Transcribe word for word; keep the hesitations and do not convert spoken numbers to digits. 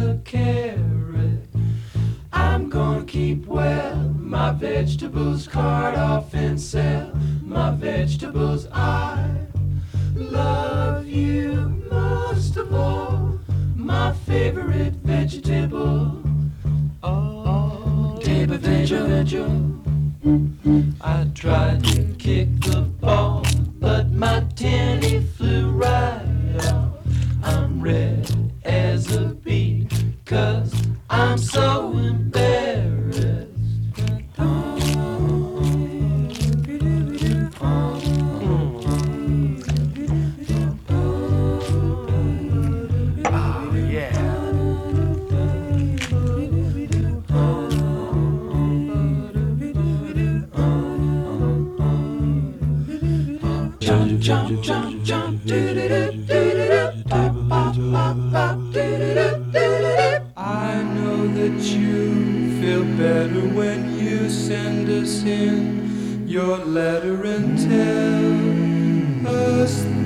a carrot. I'm gonna keep well my vegetables, cart off and sell my vegetables. I love you most of all, my favorite vegetable. Oh, table vegetable. I tried to kick the ball, but my tenny flew right off. I'm red as a bee, 'cause I'm so embarrassed. Oh, yeah. Jump, jump, jump, jump, do-do-do-do-do-do, bop, bop, bop, bop, do-do-do-do-do-do. I know that you feel better when you send us in your letter and tell us